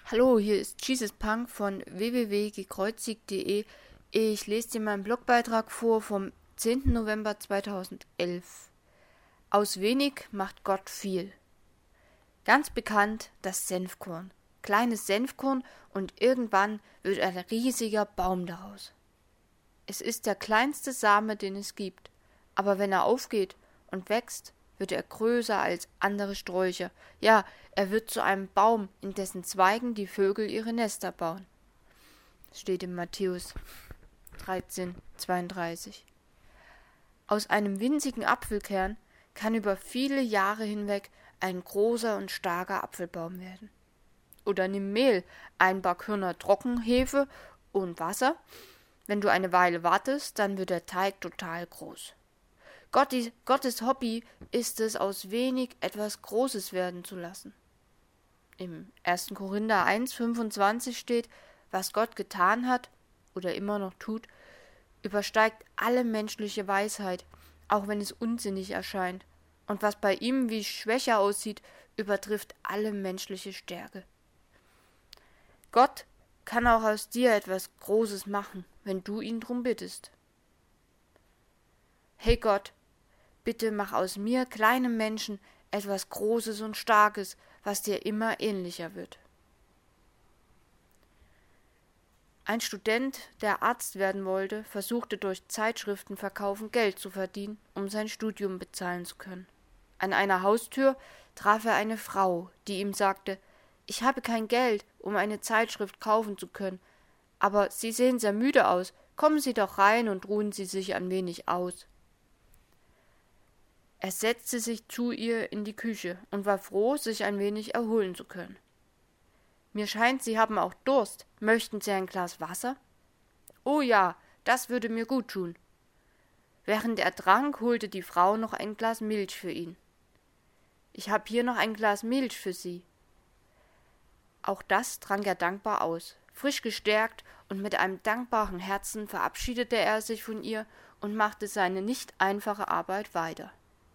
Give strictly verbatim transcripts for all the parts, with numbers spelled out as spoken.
Hallo, hier ist Jesus Punk von w w w punkt gekreuzigt punkt de. Ich lese dir meinen Blogbeitrag vor vom zehnten November zweitausendelf. Aus wenig macht Gott viel. Ganz bekannt das Senfkorn. Kleines Senfkorn und irgendwann wird ein riesiger Baum daraus. Es ist der kleinste Same, den es gibt, aber wenn er aufgeht und wächst, wird er größer als andere Sträucher. Ja, er wird zu einem Baum, in dessen Zweigen die Vögel ihre Nester bauen. Steht in Matthäus dreizehn zweiunddreißig. Aus einem winzigen Apfelkern kann über viele Jahre hinweg ein großer und starker Apfelbaum werden. Oder nimm Mehl, ein paar Körner Trockenhefe und Wasser. Wenn du eine Weile wartest, dann wird der Teig total groß. Gottes Hobby ist es, aus wenig etwas Großes werden zu lassen. Im ersten Korinther eins fünfundzwanzig steht, was Gott getan hat oder immer noch tut, übersteigt alle menschliche Weisheit, auch wenn es unsinnig erscheint. Und was bei ihm wie schwächer aussieht, übertrifft alle menschliche Stärke. Gott kann auch aus dir etwas Großes machen, wenn du ihn drum bittest. Hey Gott, bitte mach aus mir, kleinem Menschen, etwas Großes und Starkes, was dir immer ähnlicher wird. Ein Student, der Arzt werden wollte, versuchte durch Zeitschriftenverkaufen Geld zu verdienen, um sein Studium bezahlen zu können. An einer Haustür traf er eine Frau, die ihm sagte, ich habe kein Geld, um eine Zeitschrift kaufen zu können, aber Sie sehen sehr müde aus, kommen Sie doch rein und ruhen Sie sich ein wenig aus. Er setzte sich zu ihr in die Küche und war froh, sich ein wenig erholen zu können. Mir scheint, Sie haben auch Durst. Möchten Sie ein Glas Wasser? Oh ja, das würde mir gut tun. Während er trank, holte die Frau noch ein Glas Milch für ihn. Ich habe hier noch ein Glas Milch für Sie. Auch das trank er dankbar aus. Frisch gestärkt und mit einem dankbaren Herzen verabschiedete er sich von ihr und machte seine nicht einfache Arbeit weiter.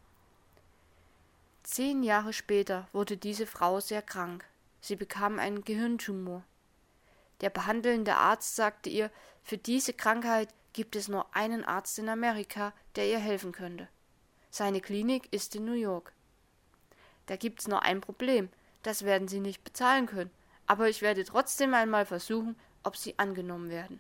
Zehn Jahre später wurde diese Frau sehr krank. Sie bekam einen Gehirntumor. Der behandelnde Arzt sagte ihr, für diese Krankheit gibt es nur einen Arzt in Amerika, der ihr helfen könnte. Seine Klinik ist in New York. Da gibt's nur ein Problem, das werden Sie nicht bezahlen können, aber ich werde trotzdem einmal versuchen, ob Sie angenommen werden.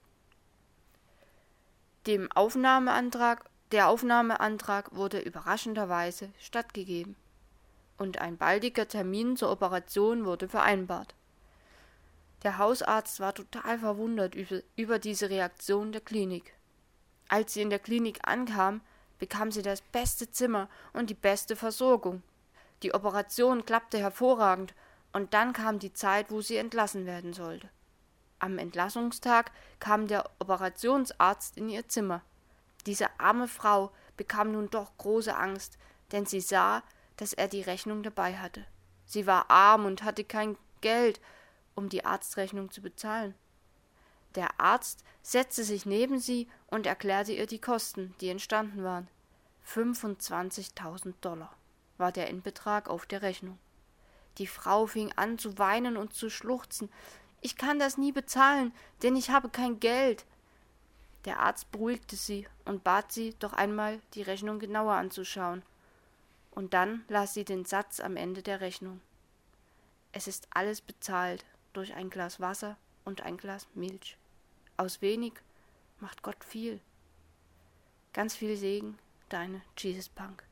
Dem Aufnahmeantrag Der Aufnahmeantrag wurde überraschenderweise stattgegeben und ein baldiger Termin zur Operation wurde vereinbart. Der Hausarzt war total verwundert über, über diese Reaktion der Klinik. Als sie in der Klinik ankam, bekam sie das beste Zimmer und die beste Versorgung. Die Operation klappte hervorragend und dann kam die Zeit, wo sie entlassen werden sollte. Am Entlassungstag kam der Operationsarzt in ihr Zimmer. Diese arme Frau bekam nun doch große Angst, denn sie sah, dass er die Rechnung dabei hatte. Sie war arm und hatte kein Geld, um die Arztrechnung zu bezahlen. Der Arzt setzte sich neben sie und erklärte ihr die Kosten, die entstanden waren. fünfundzwanzigtausend Dollar war der Endbetrag auf der Rechnung. Die Frau fing an zu weinen und zu schluchzen. Ich kann das nie bezahlen, denn ich habe kein Geld. Der Arzt beruhigte sie und bat sie, doch einmal die Rechnung genauer anzuschauen. Und dann las sie den Satz am Ende der Rechnung. Es ist alles bezahlt durch ein Glas Wasser und ein Glas Milch. Aus wenig macht Gott viel. Ganz viel Segen, deine Jesus Punk.